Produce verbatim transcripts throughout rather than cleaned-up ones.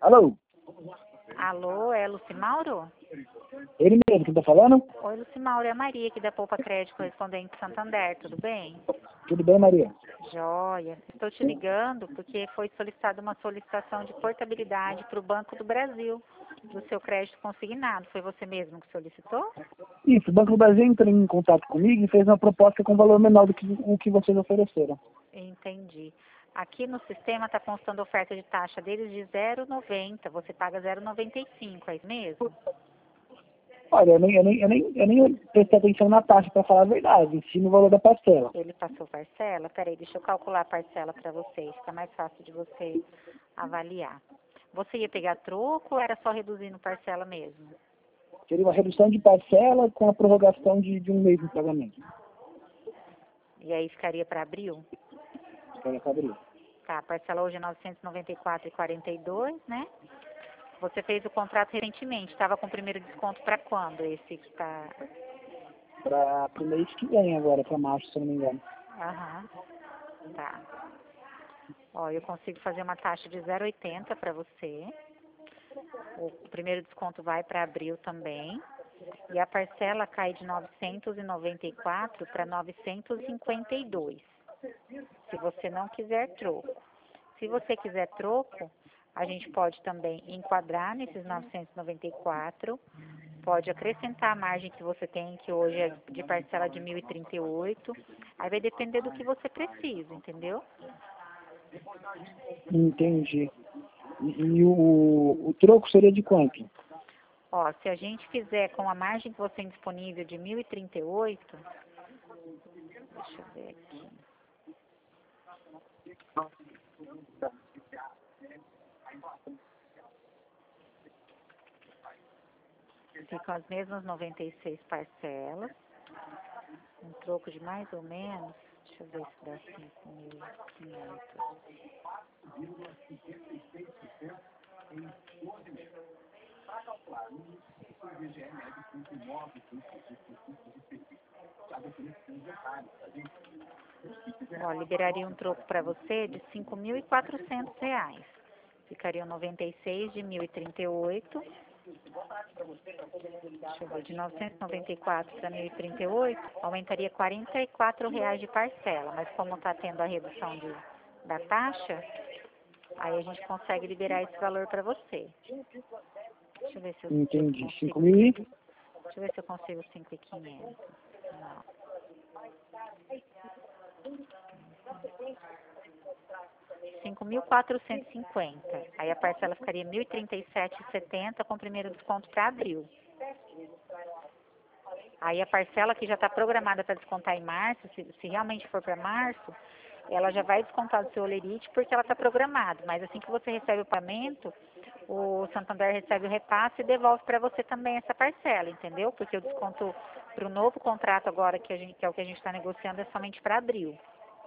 Alô? Alô, é Lucimauro? Ele mesmo que tá falando? Oi, Lucimauro, é a Maria aqui da Poupa Crédito Correspondente Santander, tudo bem? Tudo bem, Maria? Joia. Estou te ligando porque foi solicitada uma solicitação de portabilidade para o Banco do Brasil, do seu crédito consignado. Foi você mesmo que solicitou? Isso, o Banco do Brasil entrou em contato comigo e fez uma proposta com valor menor do que o que vocês ofereceram. Entendi. Aqui no sistema está constando oferta de taxa deles de zero vírgula noventa. Você paga zero vírgula noventa e cinco, é isso mesmo? Olha, eu nem, eu nem, eu nem, eu nem prestei atenção na taxa, para falar a verdade, em si no valor da parcela. Ele passou parcela? Peraí, deixa eu calcular a parcela para vocês, fica mais fácil de você avaliar. Você ia pegar troco ou era só reduzindo parcela mesmo? Seria uma redução de parcela com a prorrogação de, de um mês no pagamento. E aí ficaria para abril? Para abril. Tá, a parcela hoje é novecentos e noventa e quatro reais e quarenta e dois centavos, né? Você fez o contrato recentemente, estava com o primeiro desconto para quando esse que está... Para o mês que vem agora, para março, se eu não me engano. Aham, tá. Ó, eu consigo fazer uma taxa de zero vírgula oitenta para você. O primeiro desconto vai para abril também. E a parcela cai de novecentos e noventa e quatro para novecentos e cinquenta e dois. Se você não quiser troco. Se você quiser troco, a gente pode também enquadrar nesses novecentos e noventa e quatro, pode acrescentar a margem que você tem, que hoje é de parcela de mil e trinta e oito. Aí vai depender do que você precisa, entendeu? Entendi. E, e o, o troco seria de quanto? Ó, se a gente fizer com a margem que você tem disponível de mil e trinta e oito, deixa eu ver aqui. Ficam as mesmas noventa e seis parcelas, um troco de mais ou menos, deixa eu ver se dá cinco mil e quinhentos. Ó, liberaria um troco para você de cinco mil e quatrocentos reais. Ficariam noventa e seis de mil e trinta e oito. Deixa eu ver, de novecentos e noventa e quatro para mil e trinta e oito, aumentaria quarenta e quatro reais de parcela. Mas como está tendo a redução de, da taxa, aí a gente consegue liberar esse valor para você. Deixa eu ver se eu, Entendi. eu consigo. cinco mil e... Deixa eu ver se eu consigo cinco mil e quinhentos. Não. cinco mil quatrocentos e cinquenta. Aí a parcela ficaria mil e trinta e sete reais e setenta centavos com o primeiro desconto para abril. Aí a parcela que já está programada para descontar em março, se, se realmente for para março, ela já vai descontar do seu olerite porque ela está programada. Mas assim que você recebe o pagamento, o Santander recebe o repasse e devolve para você também essa parcela, entendeu? Porque o desconto para o novo contrato agora, que, a gente, que é o que a gente está negociando, é somente para abril.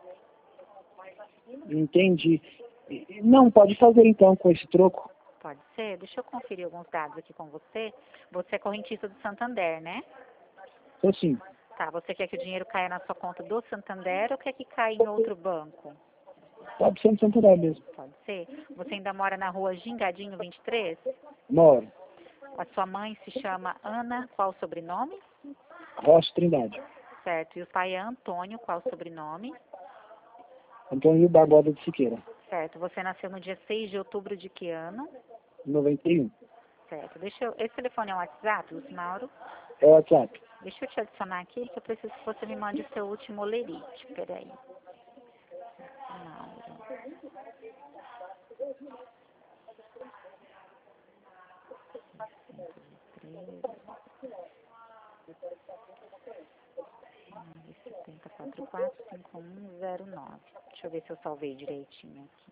Entendi. Não, pode fazer então com esse troco. Pode ser? Deixa eu conferir alguns dados aqui com você. Você é correntista do Santander, né? Então, sim. Tá, você quer que o dinheiro caia na sua conta do Santander ou quer que caia em outro banco? Pode ser no Santander mesmo. Pode ser. Você ainda mora na rua Gingadinho vinte e três? Moro. A sua mãe se chama Ana, qual o sobrenome? Rocha Trindade. Certo. E o pai é Antônio, qual o sobrenome? Antônio Barbosa de Siqueira. Certo. Você nasceu no dia seis de outubro de que ano? noventa e um. Certo. Deixa eu... Esse telefone é um WhatsApp, Lucimauro? Mauro? É o WhatsApp. Deixa eu te adicionar aqui, que eu preciso que você me mande o seu último olerite. Peraí. Mauro. setenta e quatro quatro cinco um zero nove. Deixa eu ver se eu salvei direitinho aqui.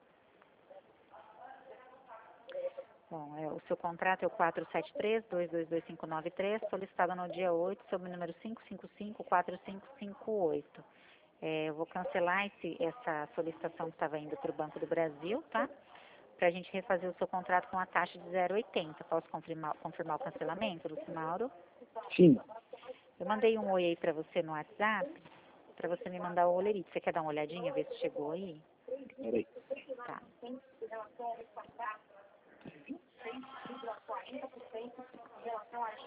Bom, é, o seu contrato é o quatro sete três, dois dois dois cinco nove três, solicitado no dia oito, sob o número cinco cinco cinco, quatro cinco cinco oito. É, eu vou cancelar esse, essa solicitação que estava indo para o Banco do Brasil, tá? Para a gente refazer o seu contrato com a taxa de zero vírgula oitenta. Posso confirmar, confirmar o cancelamento, Lucimauro? Sim. Eu mandei um oi aí para você no WhatsApp, para você me mandar o olerite. Você quer dar uma olhadinha, ver se chegou aí? Peraí. Tá.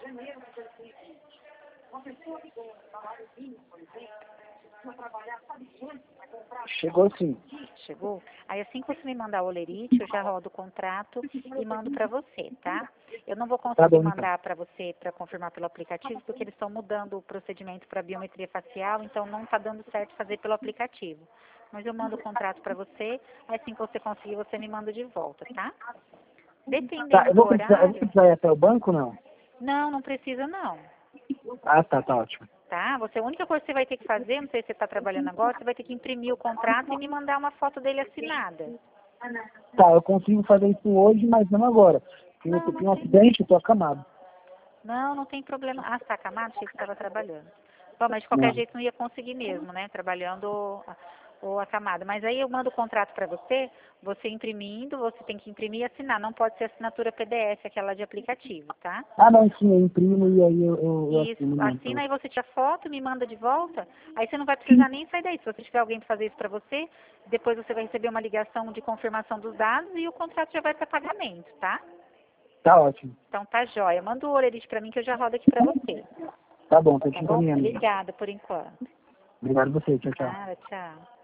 Chegou sim. Chegou? Aí assim que você me mandar o olerite, eu já rodo o contrato e mando para você, tá? Eu não vou Tá conseguir bom, então. mandar para você para confirmar pelo aplicativo, porque eles estão mudando o procedimento para biometria facial, então não está dando certo fazer pelo aplicativo. Mas eu mando o contrato para você, aí assim que você conseguir, você me manda de volta, tá? Tá, Dependendo eu do vou precisar, eu vou horário, precisar ir até o banco, não? não, não precisa não. Ah, tá, tá ótimo. Tá? Você, a única coisa que você vai ter que fazer, não sei se você está trabalhando agora, você vai ter que imprimir o contrato e me mandar uma foto dele assinada. Tá, eu consigo fazer isso hoje, mas não agora. Tem Não, um, não tem um tem. acidente, eu tô acamado. Não, não tem problema. Ah, você está acamado? Achei que você estava trabalhando. Bom, mas de qualquer Não. jeito não ia conseguir mesmo, né? Trabalhando ou, ou acamado. Mas aí eu mando o contrato para você, você imprimindo, você tem que imprimir e assinar. Não pode ser assinatura P D F, aquela de aplicativo, tá? Ah, não, sim, eu imprimo e aí eu, eu, eu Isso, assino mesmo pra assina você. aí você tira foto, me manda de volta, aí você não vai precisar nem sair daí. Se você tiver alguém para fazer isso para você, depois você vai receber uma ligação de confirmação dos dados e o contrato já vai para pagamento, tá? Tá ótimo. Então tá jóia. Manda o olerite para mim que eu já rodo aqui para você. Tá bom, tô te Tá bom? encaminhando. Obrigada por enquanto. Obrigado a você, tchau, tchau. Nada, tchau.